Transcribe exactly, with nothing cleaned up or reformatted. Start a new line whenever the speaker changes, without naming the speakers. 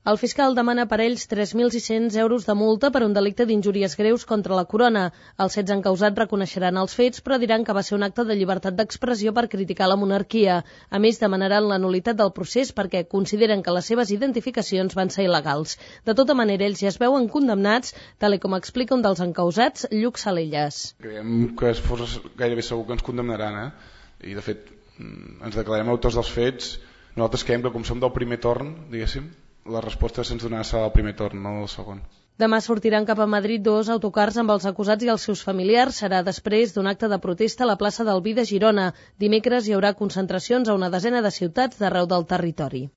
El fiscal demana per ells tres mil sis-cents euros de multa per un delicte d'injúries greus contra la corona. Els setze encausats reconeixeran els fets, però diran que va ser un acte de llibertat d'expressió per criticar la monarquia. A més, demanaran la nul·litat del procés perquè consideren que les seves identificacions van ser il·legals. De tota manera, ells ja es veuen condemnats, tal com explica un dels encausats, Lluc Salelles.
Creiem que es fos gairebé segur que ens condemnaran, eh? I de fet ens declarem autors dels fets. Nosaltres creiem que com som del primer torn, diguéssim, la resposta se'ns donarà serà el primer torn, no el segon.
Demà sortiran cap a Madrid dos autocars amb els acusats i els seus familiars. Serà després d'un acte de protesta a la plaça del Vi de Girona. Dimecres hi haurà concentracions a una desena de ciutats d'arreu del territori.